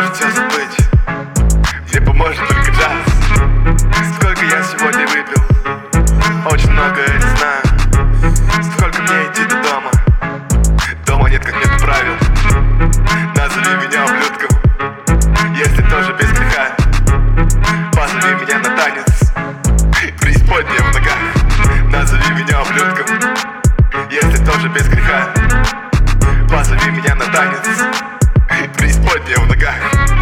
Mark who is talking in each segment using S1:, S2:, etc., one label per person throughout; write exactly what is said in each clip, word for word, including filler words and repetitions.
S1: поможет все забыть, мне поможет только джаз. Сколько я сегодня выпил, очень много, это знаю. Сколько мне идти до дома, дома нет как нет правил. Назови меня ублюдком, если тоже без греха. Позови меня на танец, преисподняя в ногах. Назови меня ублюдком, если тоже без греха. Позови меня на танец, преисподняя в ногах.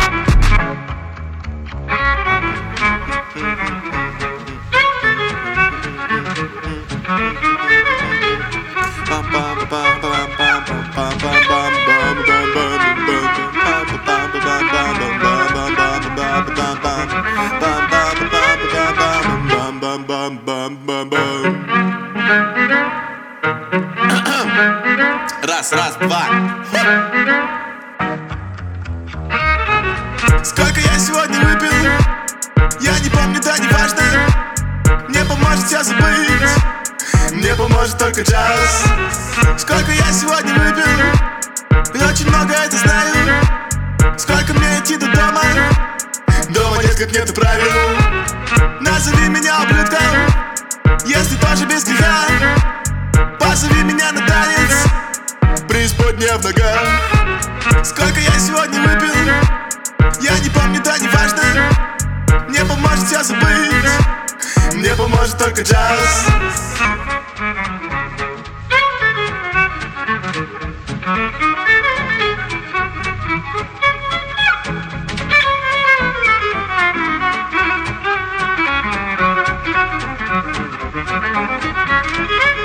S2: Раз, раз, два. Сколько я сегодня выпил, я не помню, да не важно. Мне поможет все забыть, мне поможет только джаз. Сколько я сегодня выпил, и очень много это знаю. Сколько мне идти до дома, дома нет как нету правил. Назови меня ублюдком, если тоже без греха. Позови меня на танец, преисподняя в ногах. Сколько я сегодня выпил, я не помню, да не важно. Мне поможет все забыть, мне поможет только джаз.
S3: Thank you.